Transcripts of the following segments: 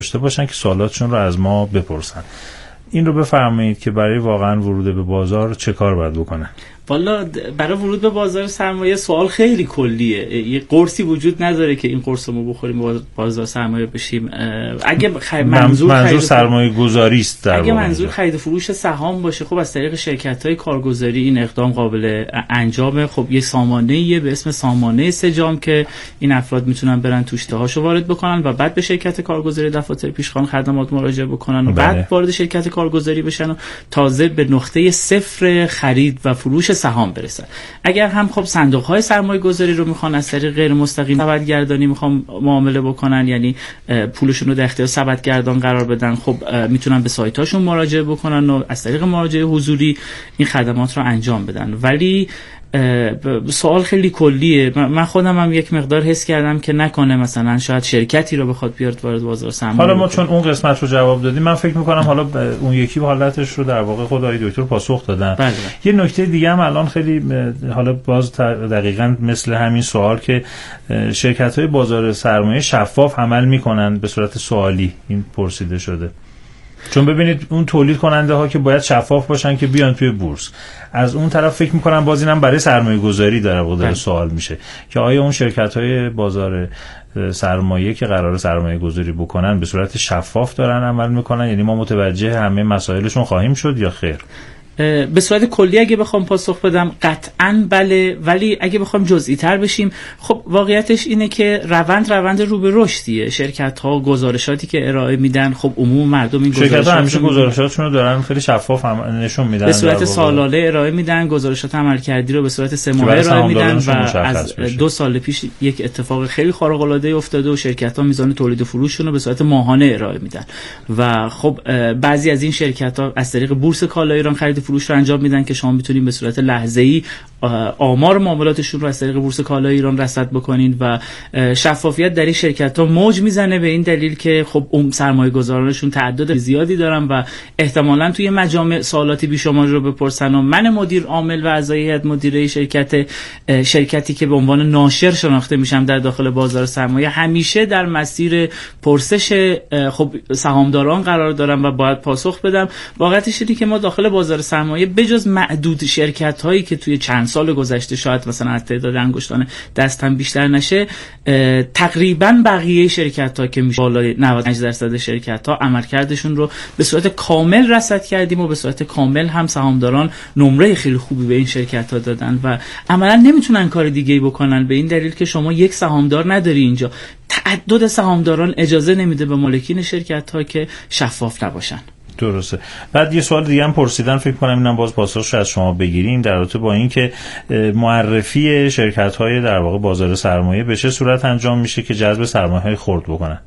داشته باشن که سوالاتشون رو از ما بپرسن. این رو بفرمایید که برای واقعا ورود به بازار چه کار باید بکنن؟ والا برای ورود به بازار سرمایه سوال خیلی کلیه. یه قرصی وجود نداره که این قرص رو بخوریم بازار سرمایه بشیم. اگه منظور سرمایه گذاری است، اگه منظور خرید و فروش سهام باشه، خب از طریق شرکت‌های کارگزاری این اقدام قابل انجامه. خب یه سامانه‌ایه به اسم سامانه سجام که این افراد میتونن برن توش تهاشو وارد بکنن و بعد به شرکت کارگزاری دفاتر پیشخوان خدمات مراجعه بکنن و بعد وارد شرکت کارگزاری بشن و تازه به نقطه صفر خرید و فروش سهام برسن. اگر هم خب صندوق‌های سرمایه‌گذاری رو میخوان از طریق غیر مستقیم سبدگردانی میخوان معامله بکنن، یعنی پولشون رو در اختیار سبدگردان قرار بدن، خب میتونن به سایت‌هاشون مراجعه بکنن و از طریق مراجعه حضوری این خدمات رو انجام بدن. ولی سوال خیلی کلیه. من خودم هم یک مقدار حس کردم که نکنه مثلا شاید شرکتی رو بخواد بیاد وارد بازار سرمایه. حالا ما چون اون قسمت رو جواب دادیم، من فکر می‌کنم حالا اون یکی حالتش رو در واقع خود آقای دکتر پاسخ دادن. بله. یه نکته دیگه هم الان خیلی حالا باز دقیقاً مثل همین سوال که شرکت‌های بازار سرمایه شفاف عمل می‌کنن به صورت سوالی، این پرسیده شده. چون ببینید اون تولید کننده ها که باید شفاف باشن که بیان توی بورس، از اون طرف فکر میکنم باز اینم برای سرمایه گذاری داره سوال میشه که آیا اون شرکت های بازار سرمایه که قرار سرمایه گذاری بکنن به صورت شفاف دارن عمل میکنن، یعنی ما متوجه همه مسائلشون خواهیم شد یا خیر؟ به صورت کلی اگه بخوام پاسخ بدم قطعاً بله، ولی اگه بخوام جزئی تر بشیم، خب واقعیتش اینه که روند رو به رشدیه. شرکت‌ها گزارشاتی که ارائه میدن، خب عموم مردم این شرکت‌ها همیشه گزارشاتشون رو دارن خیلی شفاف نشون میدن، به صورت سالانه ارائه میدن، گزارشات عملکردی رو به صورت 3 ماهه ارائه میدن و از 2 سال پیش یک اتفاق خیلی خارق‌العاده افتاده و شرکت‌ها میزان تولید و فروششون رو به صورت ماهانه ارائه میدن و خب بعضی از این شرکت‌ها از طریق بورس کالای ایران خرید فروش رو انجام میدن که شما میتونید به صورت لحظه‌ای آمار معاملاتشون رو از طریق بورس کالای ایران رصد بکنید و شفافیت در این شرکت‌ها موج میزنه به این دلیل که خب سرمایه‌گذارانشون تعداد زیادی دارن و احتمالاً توی مجامع سوالاتی بیشماری رو بپرسن و من مدیر عامل و اعضای هیئت مدیره شرکتی که به عنوان ناشر شناخته میشم در داخل بازار سرمایه همیشه در مسیر پرسش خب سهامداران قرار دارم و باید پاسخ بدم. واقعیتش اینه که ما داخل بازار سرمایه بجز معدود شرکت‌هایی که توی چند سال گذشته شاید مثلا از تعداد انگشتان دست هم بیشتر نشه، تقریبا بقیه شرکت‌ها که میشه بالای 95% شرکت‌ها عملکردشون رو به صورت کامل رصد کردیم و به صورت کامل هم سهامداران نمره خیلی خوبی به این شرکت‌ها دادن و عملاً نمیتونن کار دیگه‌ای بکنن به این دلیل که شما یک سهامدار نداری اینجا. تعدد سهامداران اجازه نمیده به مالکین شرکت‌ها که شفاف نباشن. درسته. بعد یه سوال دیگه هم پرسیدن، فکر کنم اینم باز پاسخش از شما بگیریم در رابطه با این که معرفی شرکت‌های در واقع بازار سرمایه به چه صورت انجام میشه که جذب سرمایه‌های خرد بکنن؟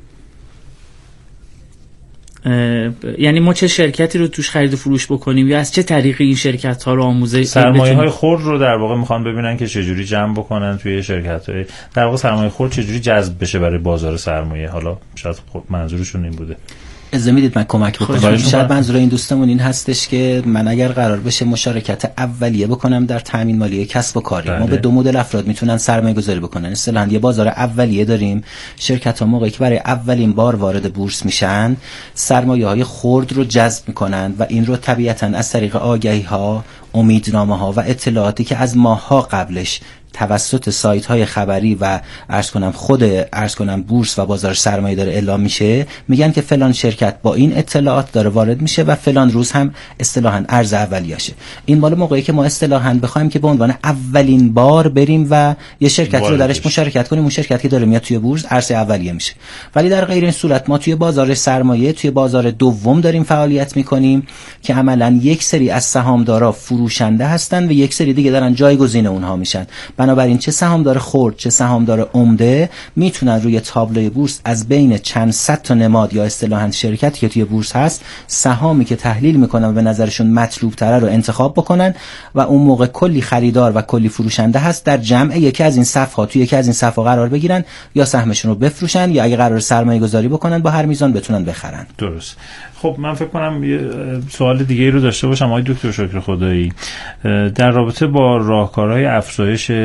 یعنی ما چه شرکتی رو توش خرید و فروش بکنیم یا از چه طریقی این شرکت‌ها رو آموزش سرمایه‌های خرد رو در واقع میخوان ببینن که چه جوری جمع بکنن توی شرکت‌های در واقع سرمایه خرد چه جوری جذب بشه برای بازار سرمایه. حالا شاید منظورشون این بوده. اجازه میدید من کمک بکنم؟ شاید منظور این دوستمون این هستش که من اگر قرار بشه مشارکت اولیه بکنم در تامین مالی کسب و کاری، ما به 2 مدل افراد میتونن سرمایه گذاری بکنن. اصطلاحاً یه بازار اولیه داریم، شرکت‌ها موقعی که برای اولین بار وارد بورس میشن سرمایه‌های خرد رو جذب میکنن و این رو طبیعتاً از طریق آگهی‌ها، امیدنامه‌ها و اطلاعاتی که از ماه‌ها قبلش توسط سایت‌های خبری و عرض کنم بورس و بازار سرمایه داره اعلام میشه، میگن که فلان شرکت با این اطلاعات داره وارد میشه و فلان روز هم اصطلاحاً ارز اولیه‌شه. این مال موقعی که ما اصطلاحاً بخوایم که به عنوان اولین بار بریم و یه شرکت رو درش مشارکت کنیم، اون شرکتی که داره میاد توی بورس ارز اولیه میشه. ولی در غیر این صورت ما توی بازار سرمایه توی بازار دوم داریم فعالیت میکنیم که عملاً یک سری از سهامدارا فروشنده هستن و یک سری دیگه دارن جایگزین اونها میشن. بنابراین چه سهامدار خرد چه سهامدار عمده میتونن روی تابلوی بورس از بین چند صد تا نماد یا اصطلاحاً شرکتی که توی بورس هست سهامی که تحلیل میکنن و به نظرشون مطلوب تره رو انتخاب بکنن و اون موقع کلی خریدار و کلی فروشنده هست در جمع یکی از این صف‌ها توی یکی از این صف‌ها قرار بگیرن یا سهمشون رو بفروشن یا اگه قرار سرمایه گذاری بکنن با هر میزان بتونن بخرن. درست. خب من فکر کنم یه سوال دیگه رو داشته باشم آقای دکتر شکر خدایی در رابطه با راهکارهای افزایش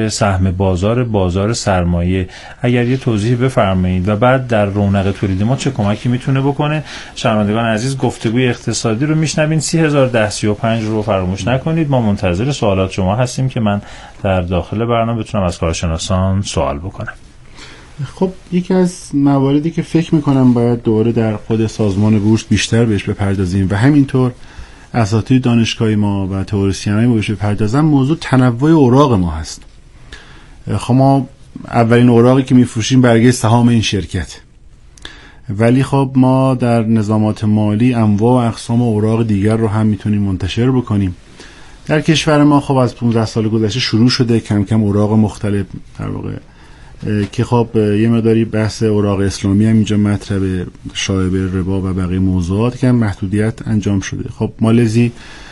به سهم بازار سرمایه اگر یه توضیح بفرمایید و بعد در رونق تولید ما چه کمکی میتونه بکنه. شنوندگان عزیز، گفتگوی اقتصادی رو میشنوین. 301035 رو فراموش نکنید. ما منتظر سوالات شما هستیم که من در داخل برنامه بتونم از کارشناسان سوال بکنم. خب یکی از مواردی که فکر میکنم باید دوباره در خود سازمان بورس بیشتر بهش بپردازیم و همینطور اساتید دانشگاهی ما و تئوریسین‌های ما بهش بپردازن، موضوع تنوع اوراق ما هست. خب ما اولین اوراقی که میفروشیم برگه سهام این شرکت، ولی خب ما در نظامات مالی انواع و اقسام اوراق دیگر رو هم میتونیم منتشر بکنیم. در کشور ما خب از 15 سال گذشته شروع شده کم کم اوراق مختلف در واقع که خب یه مقداری بحث اوراق اسلامی هم اینجا مطرحه، شایبه ربا و بقیه موضوعات که محدودیت انجام شده. خب مالزی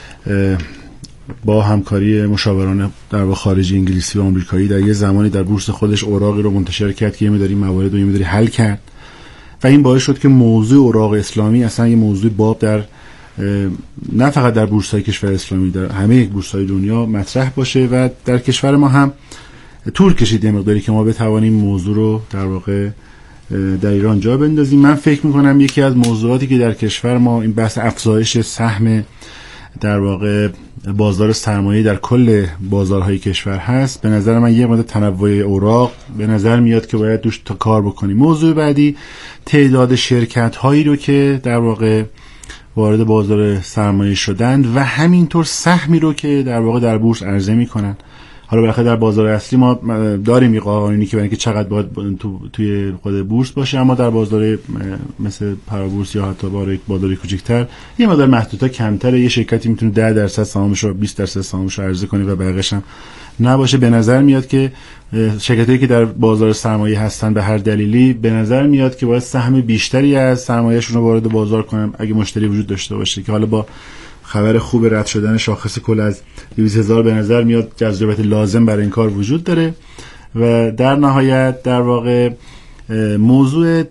با همکاری مشاوران در واقع خارجی انگلیسی و آمریکایی در یه زمانی در بورس خودش اوراقی رو منتشر کرد که یه مقداری موارد رو یه مقداری حل کرد و این باعث شد که موضوع اوراق اسلامی اصلا یه موضوع باب در نه فقط در بورس‌های کشور اسلامی، در همه بورس‌های دنیا مطرح باشه و در کشور ما هم طول کشید یه مقداری که ما بتوانیم موضوع رو در واقع در ایران جا بندازیم. من فکر میکنم یکی از موضوعاتی که در کشور ما این بحث افزایش سهم در واقع بازار سرمایه در کل بازارهای کشور هست. به نظر من یه مقدار تنوع اوراق به نظر میاد که باید دوش تا کار بکنیم. موضوع بعدی تعداد شرکت هایی رو که در واقع وارد بازار سرمایه شدند و همینطور سهمی رو که در واقع در بورس عرضه میکنن. حالا بالاخره در بازار اصلی ما داریم یه قوانینی که برای اینکه چقدر باید توی خود بورس باشه، اما در بازار مثل پرابورس یا حتی بازار کوچکتر یه مقدار محدودیت کمتره. یه شرکتی میتونه 10% سهامش رو 20% سهامش رو عرضه کنه و بقیه‌اش هم نباشه. به نظر میاد که شرکتایی که در بازار سرمایه هستن به هر دلیلی به نظر میاد که باید سهم بیشتری از سرمایه‌شون رو وارد بازار کنن اگه مشتری وجود داشته باشه، که حالا با خبر خوب رد شدن شاخص کل از 200,000 به نظر میاد جذابیت لازم برای این کار وجود داره. و در نهایت در واقع موضوع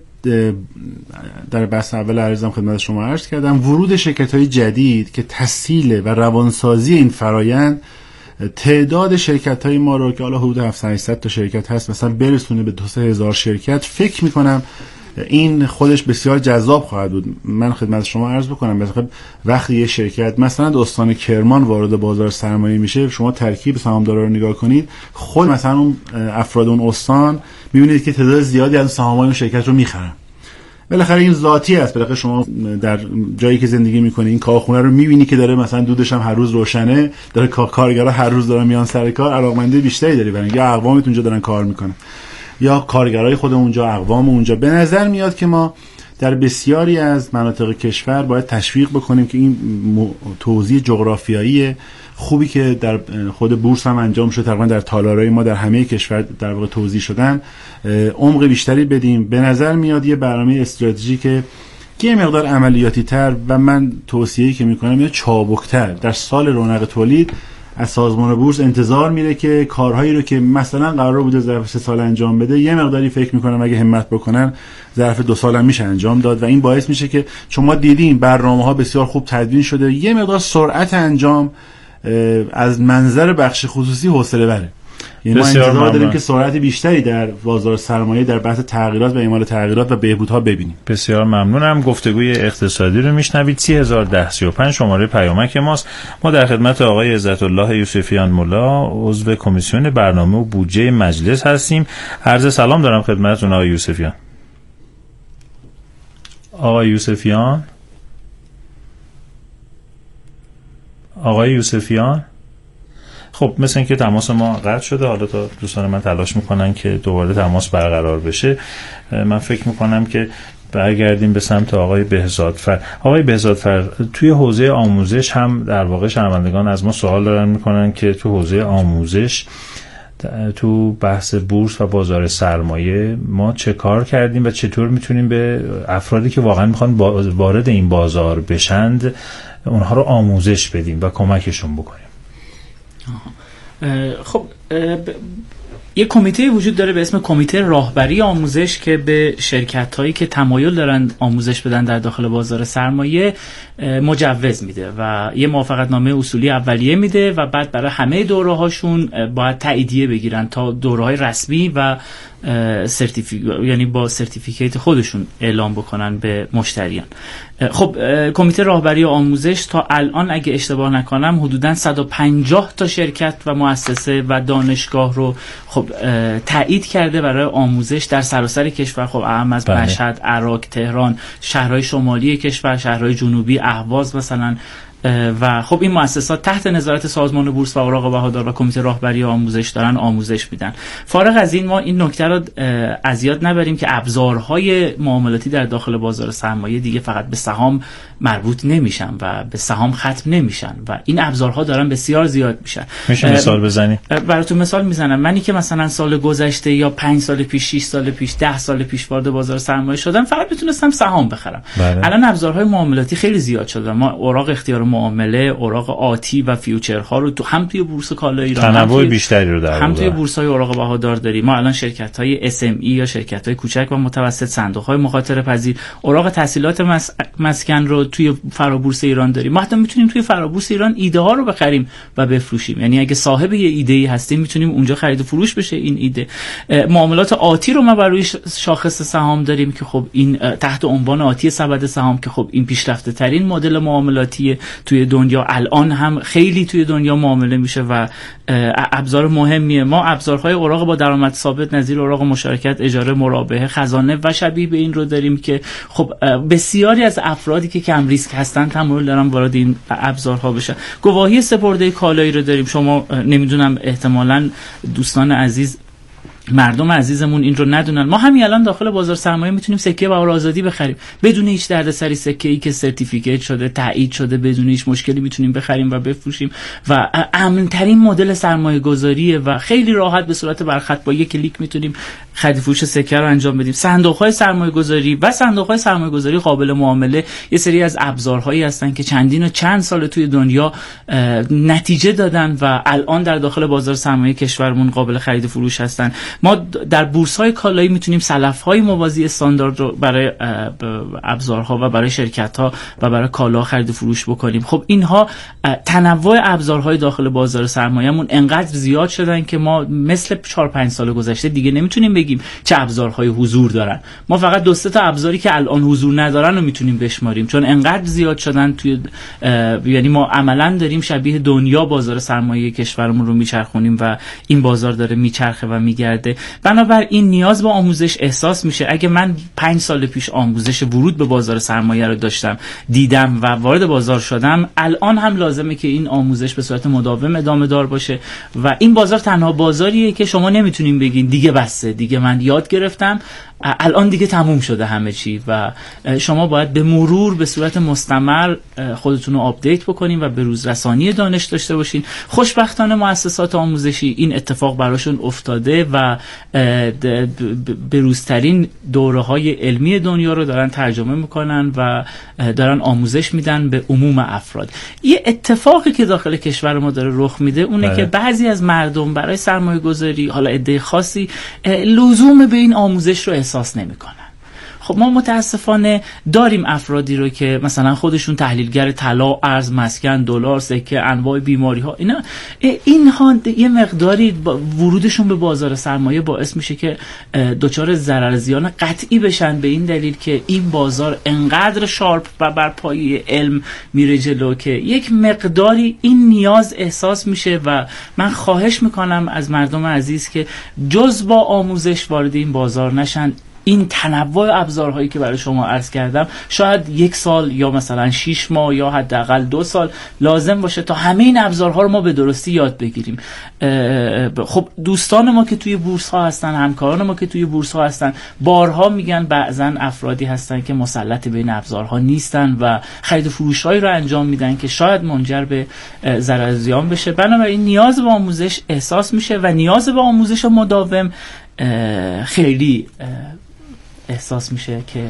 در بحث اول عرضم خدمت شما عرض کردم، ورود شرکت‌های جدید که تسهیل و روانسازی این فرایند تعداد شرکت‌های ما رو که حالا حدود 700 تا شرکت هست مثلا برسونه به 2,000 شرکت، فکر می‌کنم این خودش بسیار جذاب خواهد بود. من خدمت شما عرض بکنم مثلا وقتی یه شرکت مثلا استان کرمان وارد بازار سرمایه میشه، شما ترکیب سهامدارا رو نگاه کنید، خود مثلا اون افراد اون استان میبینید که تعداد زیادی از سهام‌های اون شرکت رو میخرن. بالاخره این ذاتی است. بالاخره شما در جایی که زندگی میکنی این کارخونه رو میبینی که داره مثلا دودش هم هر روز روشنه، داره کارگرها هر روز دارن میان سر کار، علاقمندی بیشتری داری برای یا اقوامت اونجا دارن کار میکنن یا کارگرای خود اونجا، اقوام اونجا. به نظر میاد که ما در بسیاری از مناطق کشور باید تشویق بکنیم که این توزیع جغرافیایی خوبی که در خود بورس هم انجام شده، تقریبا در تالارهای ما در همه کشور در واقع توزیع شدن، عمق بیشتری بدیم. به نظر میاد یه برنامه استراتژیک که یه مقدار عملیاتی تر و من توصیه‌ای که میکنم یه چابکتر در سال رونق تولید از سازمان بورس انتظار میره که کارهایی رو که مثلا قرار بوده ظرف 3 سال انجام بده یه مقداری فکر میکنم اگه همت بکنن ظرف 2 سال هم میشه انجام داد و این باعث میشه که چون ما دیدیم برنامه‌ها بسیار خوب تدوین شده، یه مقدار سرعت انجام از منظر بخش خصوصی حوصله بره. یعنی ما انتظار داریم که سرعت بیشتری در بازار سرمایه در بحث تغییرات و اعمال تغییرات و بهبودها ببینیم. بسیار ممنونم. گفتگوی اقتصادی رو میشنوید. 301035 شماره پیامک ماست. ما در خدمت آقای عزت الله یوسفیان ملا عضو کمیسیون برنامه و بودجه مجلس هستیم. عرض سلام دارم خدمتتون آقای یوسفیان. آقای یوسفیان خب مثل اینکه تماس ما قطع شده. حالا تا دوستان من تلاش میکنن که دوباره تماس برقرار بشه. من فکر میکنم که برگردیم به سمت آقای بهزادفر. آقای بهزادفر، توی حوزه آموزش هم در واقع شنوندگان از ما سوال دارن میکنن که تو حوزه آموزش تو بحث بورس و بازار سرمایه ما چه کار کردیم و چطور میتونیم به افرادی که واقعا میخوان وارد این بازار بشند اونها رو آموزش بدیم و کمکشون بکنیم. خب یک کمیته وجود داره به اسم کمیته راهبری آموزش که به شرکت‌هایی که تمایل دارن آموزش بدن در داخل بازار سرمایه مجوز میده و یه موافقتنامه اصولی اولیه میده و بعد برای همه دوره‌هاشون باید تاییدیه بگیرن تا دوره‌های رسمی و یعنی با سرتیفیکیت خودشون اعلام بکنن به مشتریان. خب کمیته راهبری آموزش تا الان اگه اشتباه نکنم حدوداً 150 تا شرکت و مؤسسه و دانشگاه رو خب تایید کرده برای آموزش در سراسر کشور. خب اهم از مشهد، عراق، تهران، شهرهای شمالی کشور، شهرهای جنوبی، اهواز مثلا. و خب این مؤسسات تحت نظارت سازمان بورس و اوراق بهادار و کمیته راهبری آموزش دارن آموزش میدن. فارغ از این ما این نکته رو از یاد نبریم که ابزارهای معاملاتی در داخل بازار سرمایه دیگه فقط به سهام مربوط نمیشن و به سهام ختم نمیشن و این ابزارها دارن بسیار زیاد میشن. میشه مثال بزنی؟ براتون مثال میزنم. منی که مثلا سال گذشته یا 5 سال پیش، 6 سال پیش، 10 سال پیش وارد بازار سرمایه شدم فقط میتونستم سهام بخرم. الان ابزارهای معاملاتی خیلی زیاد شده. ما اوراق اختیار معامله، اوراق آتی و فیوچرها رو هم توی بورس کالای ایران تنوع بیشتری رو داریم. هم توی بورس‌های اوراق بهادار داریم. ما الان شرکت‌های SME یا شرکت‌های کوچک و متوسط، صندوق‌های مخاطره پذیر، اوراق تسهیلات مسکن رو توی فرابورس ایران داریم. ما حتی میتونیم توی فرابورس ایران ایده ها رو بخریم و بفروشیم. یعنی اگه صاحب یه ایده‌ای هستیم میتونیم اونجا خرید و فروش بشه این ایده. معاملات آتی رو ما برای شاخص سهام داریم که خب این تحت عنوان آتی سبد سهام که خب این پیشرفته ترین مدل معاملاتی توی دنیا الان هم خیلی توی دنیا معامله میشه و ابزار مهمیه. ما ابزارهای اوراق با درآمد ثابت نظیر اوراق مشارکت، اجاره، مرابحه، خزانه و شبیه به این رو داریم که خب بسیاری از افرادی که کم ریسک هستن تمایل دارن وارد این ابزارها بشن. گواهی سپرده کالایی رو داریم. شما نمیدونم احتمالاً دوستان عزیز، مردم عزیزمون این رو ندونن. ما همین الان داخل بازار سرمایه میتونیم سکه بهار آزادی بخریم بدون هیچ دردسری. سکه‌ای که سرتیفیکیت شده، تایید شده، بدون هیچ مشکلی میتونیم بخریم و بفروشیم و امن ترین مدل سرمایه گذاریه و خیلی راحت به صورت برخط با یک کلیک میتونیم خرید فروش سکه رو انجام بدیم. صندوق‌های سرمایه گذاری و صندوق‌های سرمایه گذاری قابل معامله یه سری از ابزارهایی هستن که چندین و چند سال توی دنیا نتیجه دادن و الان در داخل بازار سرمایه کشورمون قابل خرید و فروش هستن. ما در بورس‌های کالایی میتونیم سلف‌های موازی استاندارد رو برای ابزارها و برای شرکت‌ها و برای کالا خرید و فروش بکنیم. خب اینها تنوع ابزارهای داخل بازار سرمایه‌مون انقدر زیاد شدن که ما مثل 4-5 سال گذشته دیگه نمیتونیم بگیم چه ابزارهای حضور دارن. ما فقط 2-3 تا ابزاری که الان حضور ندارن رو میتونیم بشماریم چون انقدر زیاد شدن توی یعنی ما عملاً داریم شبیه دنیا بازار سرمایه کشورمون رو میچرخونیم و این بازار داره میچرخه و میگرده. بنابراین نیاز به آموزش احساس میشه. اگه من 5 سال پیش آموزش ورود به بازار سرمایه رو داشتم، دیدم و وارد بازار شدم، الان هم لازمه که این آموزش به صورت مداوم ادامه دار باشه و این بازار تنها بازاریه که شما نمیتونین بگین دیگه بسه، دیگه من یاد گرفتم، الان دیگه تموم شده همه چی و شما باید به مرور به صورت مستمر خودتون رو آپدیت بکنین و به روز رسانی دانش داشته باشین. خوشبختانه مؤسسات آموزشی این اتفاق براشون افتاده و به روزترین دوره‌های علمی دنیا رو دارن ترجمه میکنن و دارن آموزش میدن به عموم افراد. یه اتفاقی که داخل کشور ما داره رخ میده اونه که بعضی از مردم برای سرمایه گذاری، حالا عده خاصی، لزوم به این آموزش رو احساس نمیکنن. خب ما متاسفانه داریم افرادی رو که مثلا خودشون تحلیلگر طلا، ارز، مسکن، دلار، سکه، انواع بیماری ها، اینها یه مقداری ورودشون به بازار سرمایه باعث میشه که دچار ضرر زیان قطعی بشن به این دلیل که این بازار انقدر شارپ و بر پایه علم میره جلو که یک مقداری این نیاز احساس میشه و من خواهش میکنم از مردم عزیز که جز با آموزش وارد این بازار نشن. این تنوع ابزارهایی که برای شما عرض کردم شاید 1 سال یا مثلا 6 ماه یا حداقل 2 سال لازم باشه تا همه این ابزارها رو ما به درستی یاد بگیریم. خب دوستان ما که توی بورس ها هستن، همکاران ما که توی بورس ها هستن، بارها میگن بعضن افرادی هستن که مسلط به این ابزارها نیستن و خرید و فروش‌هایی رو انجام میدن که شاید منجر به ضرر زیان بشه. بنابراین نیاز به آموزش احساس میشه و نیاز به آموزش مداوم خیلی احساس میشه که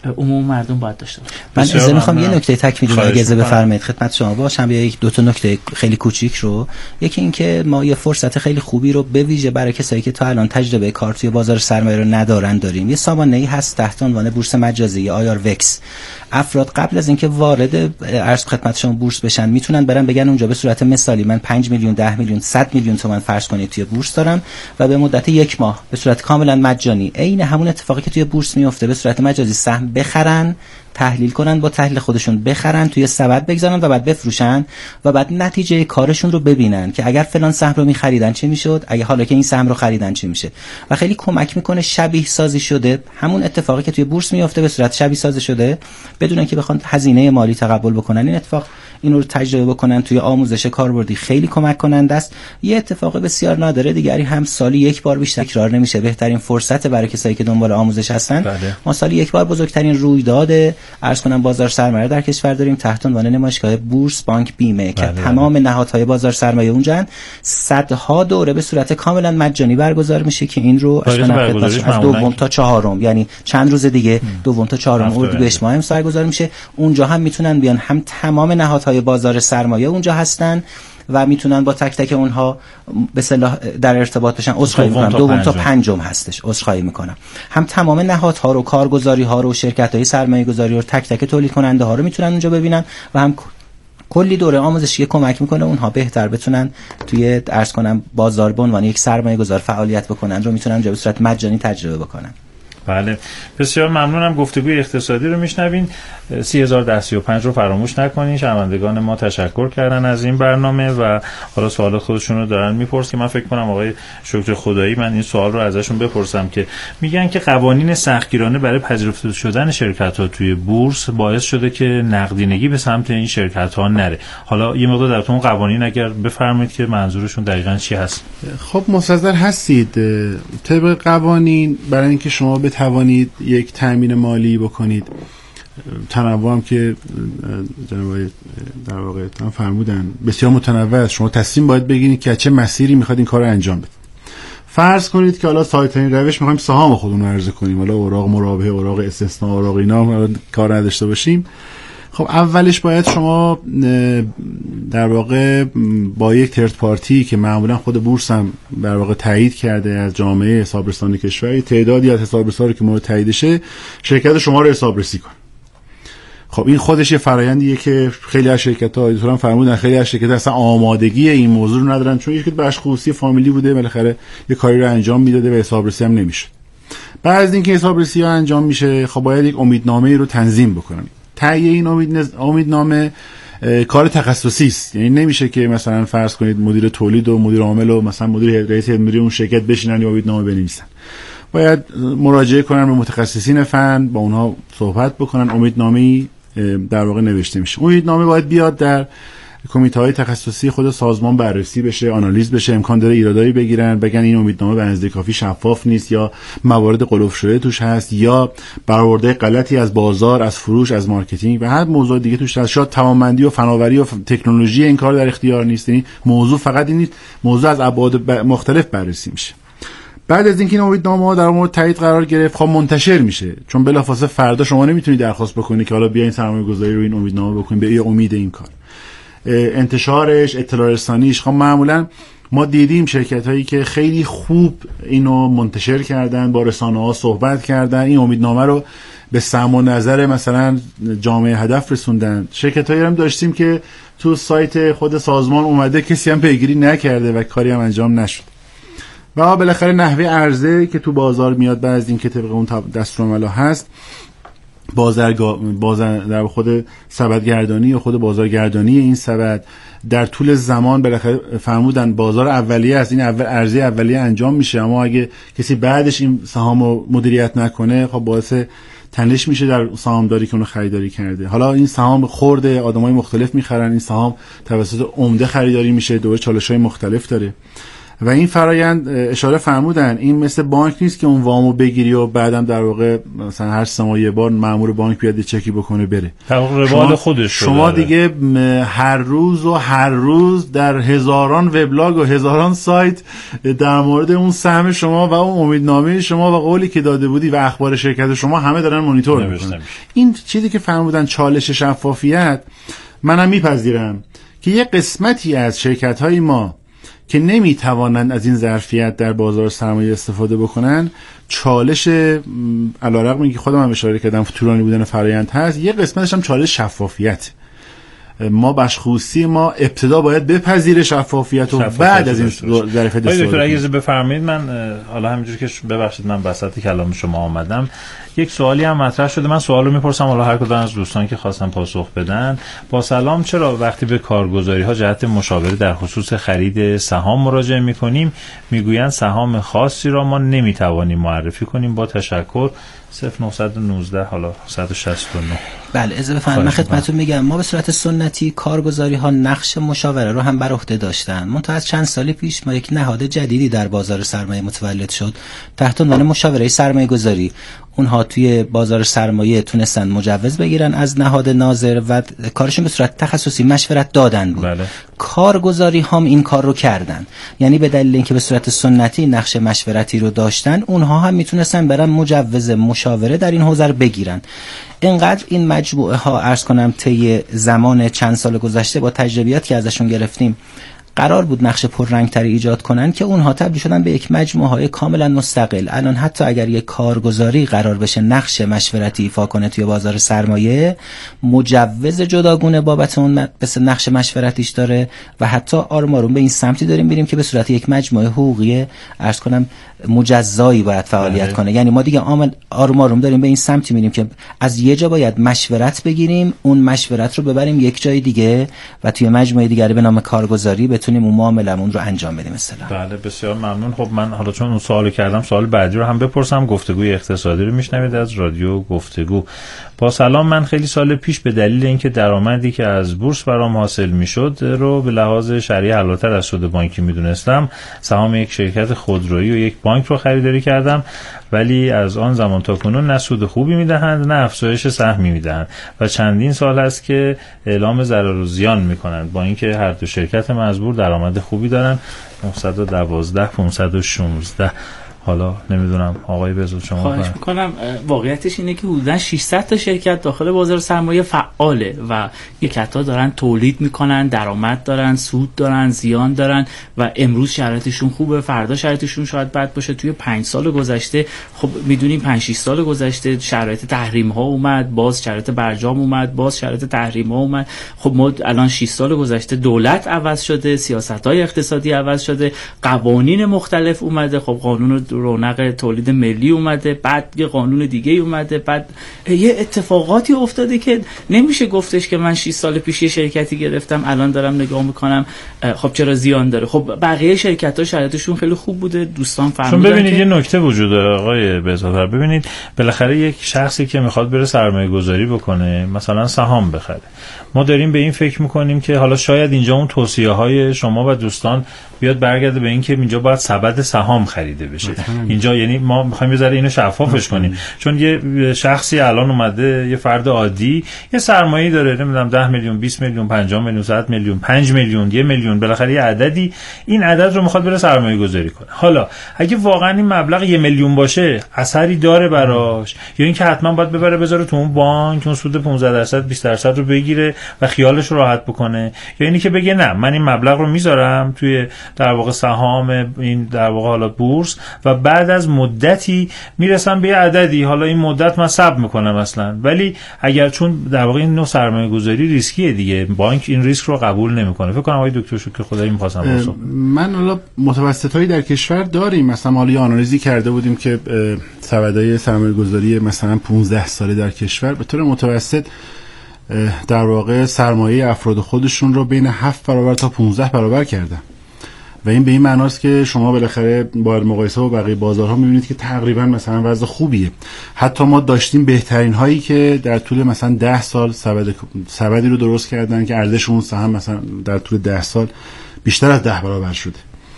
عموم مردم باید داشته باشه. من اجازه میخوام یه نکته تکمیلی اجازه بفرمایید خدمت شما باشم، یا یک دو تا نکته خیلی کوچیک رو. یکی این که ما یه فرصت خیلی خوبی رو به ویژه برای کسایی که تا الان تجربه کار توی بازار سرمایه رو ندارن داریم. یه سامانه‌ای هست تحت عنوان بورس مجازی آیار وکس. افراد قبل از اینکه وارد عرض خدمت شما بورس بشن میتونن برن بگن اونجا به صورت مثالی من 5 میلیون 10 میلیون 100 میلیون تومان فرض کنید توی بورس دارم و به مدت یک ماه به صورت کاملا مجانی عین همون اتفاقی که توی بورس میفته به صورت مجازی سهم بخرن، تحلیل کنن، با تحلیل خودشون بخرن، توی سبد بگذارن و بعد بفروشن و بعد نتیجه کارشون رو ببینن که اگر فلان سهم رو می‌خریدن چه میشد، اگه حالا که این سهم رو خریدن چه میشه. و خیلی کمک میکنه شبیه سازی شده همون اتفاقی که توی بورس میفته به صورت شبیه سازی شده بدون اینکه بخوان هزینه مالی تقبل بکنن. این اتفاق اینو رو تجربه بکنن توی آموزش کاربردی خیلی کمک کننده است. یه اتفاق بسیار نادره دیگری هم سالی یک بار بیشتر تکرار نمیشه، بهترین فرصت برای کسایی که دنبال آموزش هستن. ما سالی یک بار بزرگترین رویداد عرض کنم بازار سرمایه در کشور داریم تحت عنوان نمایشگاه بورس بانک بیمه که تمام نهادهای بازار سرمایه اونجا صدها دوره به صورت کاملا مجانی برگزار میشه که این رو از دوم تا چهارم یعنی چند روز دیگه دوم تا چهارم اردیبهشت ماه برگزار میشه. اونجا هم میتونن بیان، هم تمام نهادهای بازار سرمایه اونجا هستن و میتونن با تک تک اونها به اصطلاح در ارتباط بشن. عذرخواهی میکنم دوم تا پنجم هستش، عذرخواهی میکنم. هم تمام نهادها رو، کارگزاری ها رو، شرکت های سرمایه گذاری رو، تک تک تولید کننده ها رو میتونن اونجا ببینن و هم کلی دوره آموزشی کمک میکنه اونها بهتر بتونن توی عرض کنم بازار به عنوان یک سرمایه گذار فعالیت بکنن رو میتونن اونجا به صورت مجانی تجربه بکنن. بله بسیار ممنونم. گفتگوی اقتصادی رو میشنوین. 301035 رو فراموش نکنین. شنوندگان ما تشکر کردن از این برنامه و حالا سوالات خودشون رو دارن میپرسن که من فکر کنم آقای شکر خدایی من این سوال رو ازشون بپرسم که میگن که قوانین سختگیرانه برای پذیرفته شدن شرکت‌ها توی بورس باعث شده که نقدینگی به سمت این شرکت‌ها نره. حالا یه مقدار در اون قوانین اگر بفرمایید که منظورشون دقیقاً چی هست. خب مستحضر هستید طبق قوانین برای اینکه شما بتوانید یک تامین مالی بکنید، تنوع هم که جناب در واقع فرمودن بسیار متنوع است، شما تصمیم باید بگیرید که چه مسیری میخواد این کار رو انجام بدید. فرض کنید که حالا سایت‌ترین روش میخوایم سهام خودمون رو عرضه کنیم، حالا اوراق مرابحه، اوراق استثناء، اوراق اینا کار نداشته باشیم. خب اولش باید شما در واقع با یک ترد پارتی که معمولا خود بورس هم در واقع تایید کرده از جامعه حسابرسان کشور تعدادی از حسابرسان که مورد تاییدشه شرکت شما رو حسابرسی کنه. خب این خودش یه فرآیندیه که خیلی از شرکت‌ها آیدتوران فرمودن خیلی از شرکت‌ها اصلا آمادگی این موضوع رو ندارن، چون یک بخش خصوصی فامیلی بوده بالاخره یه کاری رو انجام میداده و حسابرسی هم نمیشه. بعد از اینکه حسابرسی ها انجام میشه خب باید یک امیدنامه رو تنظیم بکنن. تهیه این امیدنامه کار تخصصی است، یعنی نمیشه که مثلا فرض کنید مدیر تولید و مدیر عامل و مثلا مدیر رئیس مدیر اون شرکت بشینن یا امیدنامه بنویسن. باید مراجعه کنن به متخصصین فن، با اونها صحبت بکنن، امیدنامه‌ای در واقع نوشته میشه. امیدنامه باید بیاد در کمیته‌های تخصصی خود سازمان بررسی بشه، آنالیز بشه، امکان داره ایرادایی بگیرن، بگن این امیدنامه به اندازه کافی شفاف نیست یا موارد غلوف شده توش هست یا برآورده غلطی از بازار، از فروش، از مارکتینگ و هر موضوع دیگه توش هست. شاید توانمندی و فناوری و تکنولوژی این کار در اختیار نیست. یعنی موضوع فقط این نیست، موضوع از ابعاد مختلف بررسی میشه. بعد از اینکه این امیدنامه‌ها در مورد تایید قرار گرفت خب منتشر میشه، چون بلافاصله فردا شما نمیتونید درخواست بکنید که حالا بیاین سرمایه‌گذاری رو این امیدنامه بکنید به امید این کار. انتشارش، اطلاع رسانیش، خب معمولا ما دیدیم شرکت هایی که خیلی خوب اینو منتشر کردن، با رسانه ها صحبت کردن، این امیدنامه رو به سمع و نظر مثلا جامعه هدف رسوندن. شرکت هایی هم داشتیم که تو سایت خود سازمان اومده کسی هم پیگیری نکرده و کاری هم انجام نشد. و بالاخره نحوه عرضه که تو بازار میاد بعد از این که طبق اون دستورالعمل هست، در خود سبدگردانی یا خود بازارگردانی این سبد در طول زمان بالاخره فرمودن بازار اولیه است، این اول عرضه اولیه انجام میشه، اما اگه کسی بعدش این سهامو مدیریت نکنه خب باعث تنش میشه در سهامداری که اونو خریداری کرده. حالا این سهام خورده، آدمای مختلف میخرن، این سهام توسط عمده خریداری میشه، دوره چالش‌های مختلف داره. و این فرایند اشاره فرمودن این مثل بانک نیست که اون وامو بگیری و بعدم در واقع مثلا هر 3 ماه یه بار مأمور بانک بیاد چکی بکنه بره. روال خودش شما دیگه هر روز در هزاران وبلاگ و هزاران سایت در مورد اون سهم شما و اون امیدنامه شما و قولی که داده بودی و اخبار شرکت شما همه دارن مانیتور میکنن. این چیزی که فرمودن چالش شفافیت، منم میپذیرم که یه قسمتی از شرکت‌های ما که نمیتوانند از این ظرفیت در بازار سرمایه استفاده بکنن، چالش علیرغم اینکه خودم هم اشاره کردم طولانی بودن فرآیند هست، یه قسمتش هم چالش شفافیت. ما بشخصوصی ما ابتدا باید بپذیر شفافیت و بعد از این ظرفیت استفاده. دکتر اگه بفرمایید من حالا همینجوری که ببخشید من وسط کلام شما آمدم، یک سوالی هم مطرح شده، من سوالو میپرسم حالا هر کدوم از دوستان که خواستن پاسخ بدن. با سلام، چرا وقتی به کارگزاری ها جهت مشاوره در خصوص خرید سهام مراجعه میکنیم میگویند سهام خاصی را ما نمیتوانیم معرفی کنیم؟ با تشکر. 0919 حالا 169. بله اجازه بفرمایید من خدمتتون میگم، ما به صورت سنتی کارگزاری ها نقش مشاوره رو هم بر عهده داشتن. منتها از چند سال پیش ما یک نهاد جدیدی در بازار سرمایه متولد شد تحت عنوان مشاوره سرمایه گذاری. اونها توی بازار سرمایه تونستن مجوز بگیرن از نهاد ناظر و کارشون به صورت تخصصی مشورت دادن بود. بله. کارگزاری هم این کار رو کردن، یعنی به دلیل اینکه به صورت سنتی نقش مشورتی رو داشتن، اونها هم میتونستن برن مجوز مشاوره در این حوزه رو بگیرن. اینقدر این مجموعه ها عرض کنم طی زمان چند سال گذشته با تجربیات که ازشون گرفتیم قرار بود نقش پررنگتری ایجاد کنن که اونها تبدیل شدن به یک مجموعه های کاملا مستقل. الان حتی اگر یک کارگزاری قرار بشه نقش مشورتی ایفا کنه توی بازار سرمایه، مجوز جداگونه بابت اون مثل نقش مشورتیش داره و حتی آروم آروم به این سمتی داریم بریم که به صورت یک مجموعه حقوقی عرض کنم مجزایی باید فعالیت کنه. یعنی ما دیگه آروم آروم داریم به این سمتی میریم که از یه جا باید مشورت بگیریم، اون مشورت رو ببریم یک جای دیگه و توی مجموعه دیگه به نام کارگزاری بتونیم اون معاملمون رو انجام بدیم مثلا. بله بسیار ممنون. خب من حالا چون اون سوالو کردم، سوال بعدی رو هم بپرسم. گفتگوی اقتصادی رو میشنوید از رادیو گفتگو. با سلام، من خیلی سال پیش به دلیل اینکه درآمدی که از بورس برام حاصل میشد رو به لحاظ شرعی حلال‌تر از سود بانکی میدونستم، سهام یک شرکت خودرویی و یک بانک رو خریداری کردم، ولی از آن زمان تا کنون نه سود خوبی میدهند نه افزایش سهمی میدهند و چندین سال است که اعلام ضرر و زیان میکنند، با اینکه هر دو شرکت مزبور درآمد خوبی دارن. 912 516. حالا نمیدونم آقای بزرگ شما. خواهش میکنم. واقعیتش اینه که حدوداً 600 تا شرکت داخل بازار سرمایه فعاله و یکتا دارن تولید میکنن، درآمد دارن، سود دارن، زیان دارن و امروز شرایطشون خوبه، فردا شرایطشون شاید بد باشه. توی 5 سال گذشته خب میدونیم 5-6 سال گذشته شرایط تحریم ها اومد، باز شرایط برجام اومد، باز شرایط تحریم ها اومد. خب ما الان 6 سال گذشته دولت عوض شده، سیاست‌های اقتصادی عوض شده، قوانین مختلف اومده. خب قانون رونق تولید ملی اومده، بعد یه قانون دیگه اومده، بعد یه اتفاقاتی افتاده که نمیشه گفتش که من 6 سال پیش یه شرکتی گرفتم الان دارم نگاه میکنم خب چرا زیان داره. خب بقیه شرکت‌ها شرایطشون خیلی خوب بوده. دوستان فرمودن چون ببینید یه نکته وجود داره آقای بهزادفر. ببینید بالاخره یک شخصی که میخواد بره سرمایه گذاری بکنه، مثلا سهام بخره، ما داریم به این فکر میکنیم که حالا شاید اینجا اون توصیه‌های شما و دوستان بیاد برگرده به این که اینجا باید سبد سهام خریده بشه. اینجا یعنی ما میخوایم یه ذره اینو شفافش کنیم، چون یه شخصی الان اومده، یه فرد عادی یه سرمایه‌ای داره، نمیدونم 10 میلیون، 20 میلیون، 50 میلیون، 100 میلیون، 5 میلیون، 1 میلیون، بالاخره یه عددی، این عدد رو میخواد بره سرمایه گذاری کنه. حالا اگه واقعا این مبلغ 1 میلیون باشه اثری داره براش، یا اینکه حتما باید ببره بذاره تو اون بانک اون سود 15% 20% رو بگیره و خیالش رو راحت بکنه، یا اینی که بگه نه من این مبلغ رو میذارم توی در واقع سهام این در واقع حالا بورس و بعد از مدتی میرسم به یه عددی، حالا این مدت من صبر میکنم اصلا. ولی اگر چون در واقع این نوع سرمایه گذاری ریسکیه دیگه، بانک این ریسک رو قبول نمیکنه. فکر کنم آقای دکتر شکر خدایی می‌خواستم بپرسم. من حالا متوسطایی در کشور داریم، مثلا حالا آنالیزی کرده بودیم که سبدای سرمایه گذاری مثلا 15 ساله در کشور به طور متوسط در واقع سرمایه افراد خودشون رو بین 7 برابر تا 15 برابر کردن و این به این معناست که شما بالاخره با مقایسه با بقیه بازارها می‌بینید که تقریبا مثلا وضع خوبیه. حتی ما داشتیم بهترین هایی که در طول مثلا 10 سال سبدی رو درست کردن که ارزش اون سهم مثلا در طول 10 سال بیشتر از 10 برابر شده.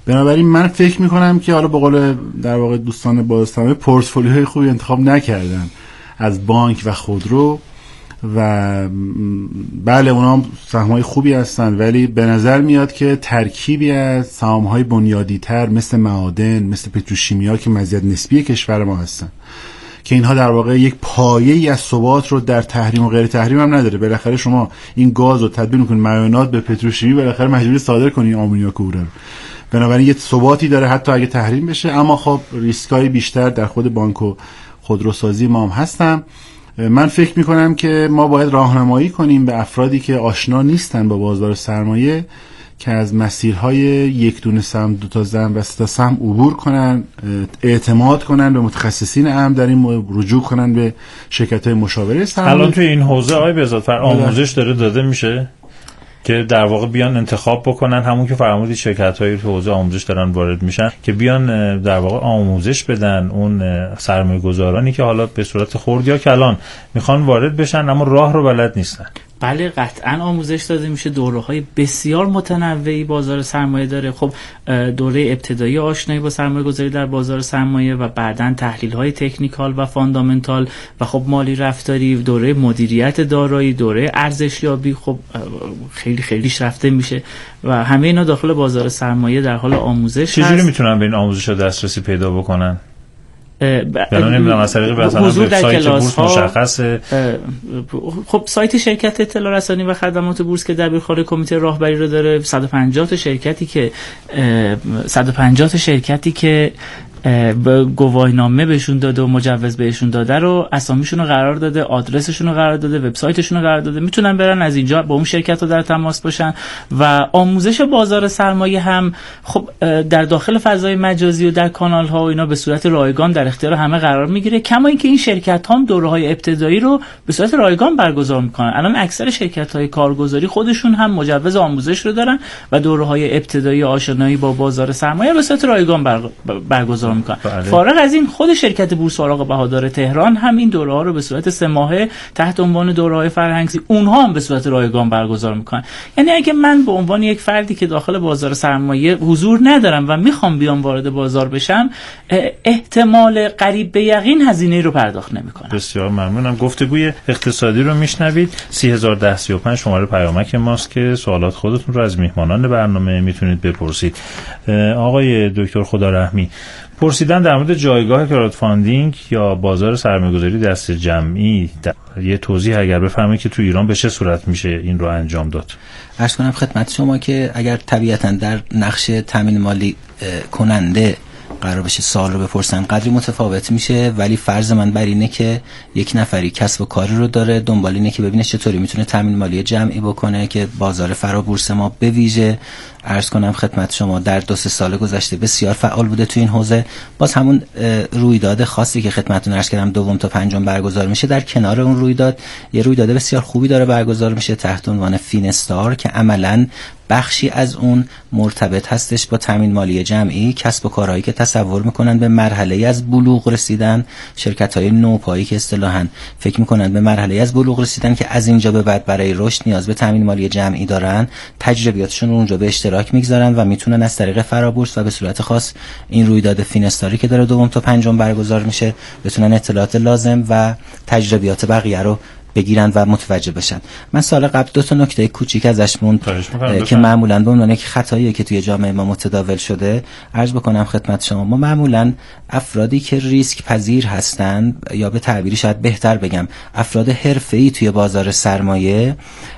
بنابراین من فکر میکنم که حالا به قول در واقع دوستان بازسرمایه پورتفولیوهای خوبی انتخاب نکردن از بانک و خودرو و بله اونا هم سهم‌های خوبی هستن، ولی به نظر میاد که ترکیبی از سهام‌های بنیادی‌تر مثل معادن، مثل پتروشیمیا که مزیت نسبی کشور ما هستن که اینها در واقع یک پایه‌ای از ثبات رو در تحریم و غیر تحریم هم نداره. بالاخره شما این گاز رو تبدیل می‌کنید مایعات به پتروشیمی، بالاخره مجبوری صادر کنی آمونیاک و اورن. بنابراین یه ثباتی داره حتی اگه تحریم بشه، اما خب ریسکای بیشتر در خود بانک و خودروسازی ما هم هستن. من فکر میکنم که ما باید راهنمایی کنیم به افرادی که آشنا نیستن با بازار سرمایه که از مسیرهای یک دونه سهم، دو تا سهم و سه تا سهم عبور کنن، اعتماد کنن به متخصصین امن در این، رجوع کنن به شرکت‌های مشاوره سرمایه. الان توی این حوزه آقای بهزادفر آموزش داده میشه که در واقع بیان انتخاب بکنن، همون که فرمودید شرکت‌های تو حوزه آموزش دارن وارد میشن، که بیان در واقع آموزش بدن اون سرمایه‌گذارانی که حالا به صورت خرد یا کلان میخوان وارد بشن اما راه رو بلد نیستن. بله قطعا آموزش داده میشه. دوره‌های بسیار متنوعی بازار سرمایه داره. خب دوره ابتدایی آشنایی با سرمایه‌گذاری در بازار سرمایه و بعداً تحلیل‌های تکنیکال و فاندامنتال و خب مالی رفتاری، دوره مدیریت دارایی، دوره ارزشیابی، خب خیلی خیلیش رفته میشه و همه اینا داخل بازار سرمایه در حال آموزش هست. چجوری میتونن به این آموزش‌ها دسترسی پیدا بکنن؟ یعنی نمیدونم از طریق مثلا وبسایت بورس مشخصه. خب سایت شرکت اطلاع رسانی و خدمات بورس که دبیرخوان کمیته راهبری رو داره، 150 تا شرکتی که گواهینامه بهشون داده و مجوز بهشون داده رو اسامیشون رو قرار داده، آدرسشون رو قرار داده، وبسایتشون رو قرار داده، میتونن برن از اینجا با اون شرکت رو در تماس باشن. و آموزش بازار سرمایه هم خب در داخل فضای مجازی و در کانال ها و اینا به صورت رایگان در اختیار همه قرار میگیره، کما اینکه این شرکت ها هم دوره‌های ابتدایی رو به صورت رایگان برگزار میکنن. الان اکثر شرکت های کارگزاری خودشون هم مجوز آموزش رو دارن و دوره‌های ابتدایی آشنایی با بازار سرمایه به صورت رایگان برگزار میکنن. فارغ از این خود شرکت بورس اوراق بهادار تهران هم این دوره‌ها رو به صورت 3 ماهه تحت عنوان دوره‌های فرهنگی اونها هم به صورت رایگان برگزار میکنن. یعنی اگه من به عنوان یک فردی که داخل بازار سرمایه حضور ندارم و میخوام بیام وارد بازار بشم، احتمال قریب به یقین هزینه رو پرداخت نمیکنم. بسیار ممنونم. گفتگوی اقتصادی رو میشنوید. 3001035 شماره پیامک ماست که سوالات خودتون رو از میهمانان برنامه میتونید بپرسید. آقای دکتر خدارحمی پرسیدن در مورد جایگاه کراودفاندینگ یا بازار سرمایه‌گذاری دست جمعی، یه توضیح اگر بفرمایید که تو ایران به چه صورت میشه این رو انجام داد. عرض کنم خدمت شما که اگر طبیعتاً در نقش تامین مالی کننده قرار بشه سوال رو بپرسن قدری متفاوت میشه، ولی فرض من بر اینه که یک نفری کسب و کاری رو داره، دنبال اینه که ببینه چطوری میتونه تامین مالی جمعی بکنه که بازار فرابورس ما به ویژه عرض کنم خدمت شما در 2-3 سال گذشته بسیار فعال بوده تو این حوزه. باز همون رویداد خاصی که خدمتتون عرض کردم دوم تا پنجم برگزار میشه، در کنار اون رویداد یه رویداد بسیار خوبی داره برگزار میشه تحت عنوان فینستار که عملاً بخشی از اون مرتبط هستش با تامین مالی جمعی، کسب و کارهایی که تصور میکنن به مرحله از بلوغ رسیدن، شرکت‌های نوپایی که اصطلاحاً فکر میکنن به مرحله از بلوغ رسیدن که از اینجا به بعد برای رشد نیاز به تامین مالی جمعی دارن، تجربیاتشون رو اونجا به اشتراک میگذارن و میتونن از طریق فرابورس و به صورت خاص این رویداد فینستاری که داره دوم تا پنجم برگزار میشه بتونن اطلاعات لازم و تجربیات بقیه رو بگیرن و متوجه بشن. من سال قبل 2 تا نکته کوچیک ازش موند که معمولاً به عنوان یک خطایی که توی جامعه ما متداول شده عرض بکنم خدمت شما. ما معمولاً افرادی که ریسک پذیر هستن، یا به تعبیری شاید بهتر بگم افراد حرفه‌ای توی بازار سرمایه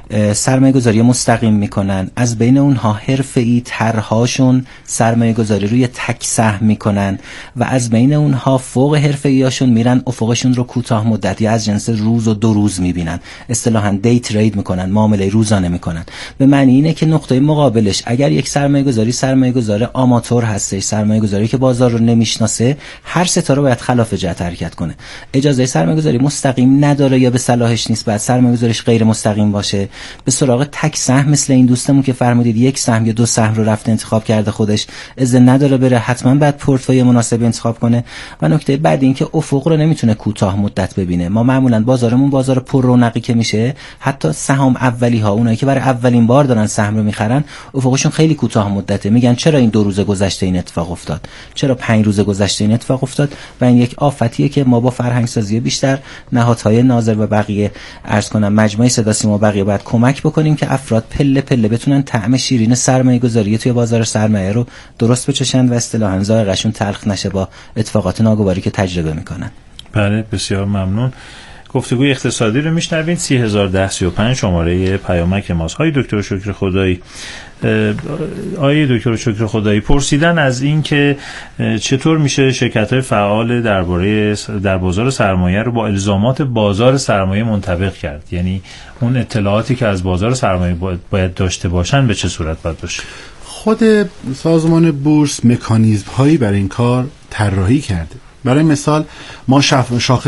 گذاری مستقیم میکنن، از بین اونها حرفه‌ای ترهاشون سرمایه گذاری روی تک سهم میکنن و از بین اونها فوق حرفه‌ایاشون میرن افقشون رو کوتاه مدتی از جنس روز و 2 روز میبینن، اصطلاحاً دی ترید میکنن، معامله روزانه میکنن. به معنی اینه که نقطه مقابلش اگر یک سرمایه گذار آماتور هستش، سرمایه گذاری که بازار رو نمیشناسه، هر ستاره باید خلاف جهت حرکت کنه. اجازه سرمایه گذاری مستقیم نداره یا به صلاحش نیست، بعد سرمایه گذاریش غیر مستقیم باشه، به سراغ تک سهم مثل این دوستمون که فرمودید 1 سهم یا 2 سهم رو رفته انتخاب کرده خودش، اذن نداره بره، حتما باید پورتفوی مناسب انتخاب کنه. و نکته بعد این که افق رو نمیتونه کوتاه مدت ببینه. ما معمولا بازارمون بازار پر رونقی که میشه، حتی سهام اولی ها، اونایی که برای اولین بار دارن سهم رو میخرن، افقشون خیلی کوتاه مدته. میگن چرا این 2 روز گذشته این اتفاق افتاد، چرا 5 روز گذشته این اتفاق افتاد. و این یک آفتیه که ما با فرهنگ سازی بیشتر، نهادهای ناظر و بقیه، عرض کنم مجمع صدا سیما و بقیه، باید کمک بکنیم که افراد پله پله بتونن طعم شیرین سرمایه‌گذاری توی بازار سرمایه رو درست بچشن و اصطلاحاً ذائقه‌شون تلخ نشه با اتفاقات ناگواری که تجربه میکنن. بله، بسیار ممنون. گفتگوی اقتصادی رو میشنوید. 301035 شماره پیامک ماست. های دکتر شکر خدایی، دکتر شکر خدایی پرسیدن از این که چطور میشه شرکت‌های فعال در بازار سرمایه رو با الزامات بازار سرمایه منطبق کرد؟ یعنی اون اطلاعاتی که از بازار سرمایه باید داشته باشن به چه صورت باید باشه؟ خود سازمان بورس مکانیزم هایی برای این کار طراحی کرده. برای مثال ما شاخص